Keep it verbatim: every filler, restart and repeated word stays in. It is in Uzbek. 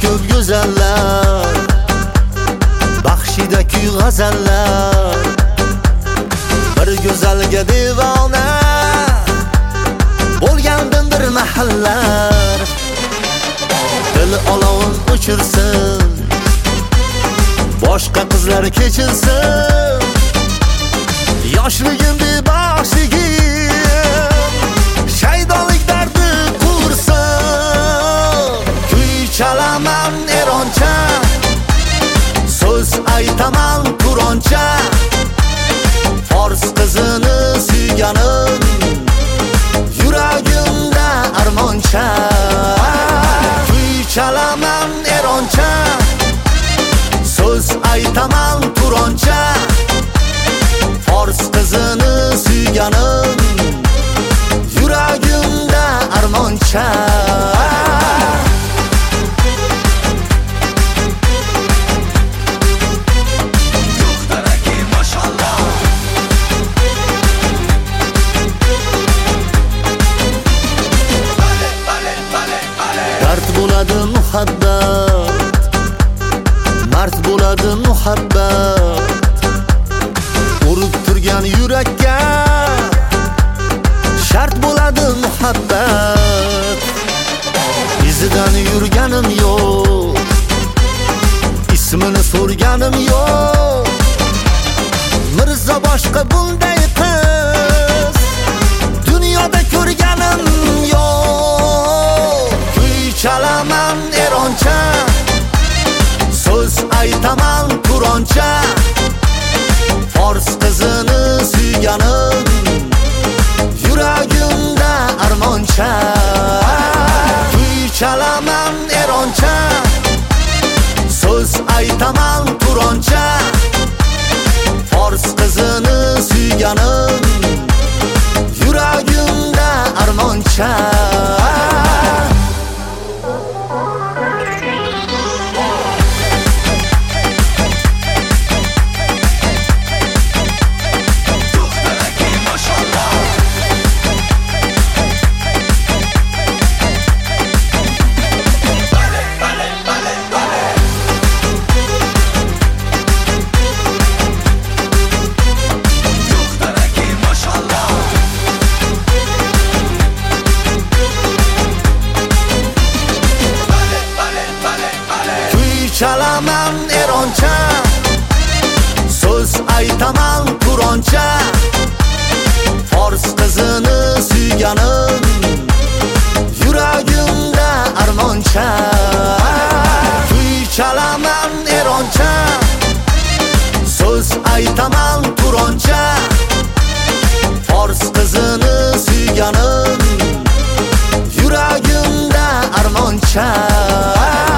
ko'p go'zallar, baxshida kuy g'azallar, bir go'zalga devona bo'lgandim bir mahallar. Dil olovin o'chirsin, boshqa qizlar kechirsin, yoshligim beboshligim shaydonlik dardi qursin. Kuy chalaman eroncha, so'z aytaman turoncha, fors qizini suyganim yuragimda armoncha. Kuy chalaman eroncha, so'z aytaman turoncha, fors qizini suyganim yuragimda armoncha. Dard bo'ladi muhabbat, mard bo'ladi muhabbat, urib turgan yurakka shart bo'ladi muhabbat. Izidan yurganim yo'q, ismini so'rganim yo'q, Mirzo boshqa bunday qiz dunyoda ko'rganim yo'q. Kuy chalaman eroncha, so'z aytaman turoncha, fors qizini suyganim yuragimda armoncha. Kuy chalaman eroncha, so'z aytaman turoncha, fors qizini suyganim yuragimda armoncha. Chalaman eroncha, so'z aytaman turoncha, fors qizini suyganim yuragimda armoncha. Kuy chalaman eroncha, so'z aytaman turoncha, fors qizini suyganim yuragimda armoncha.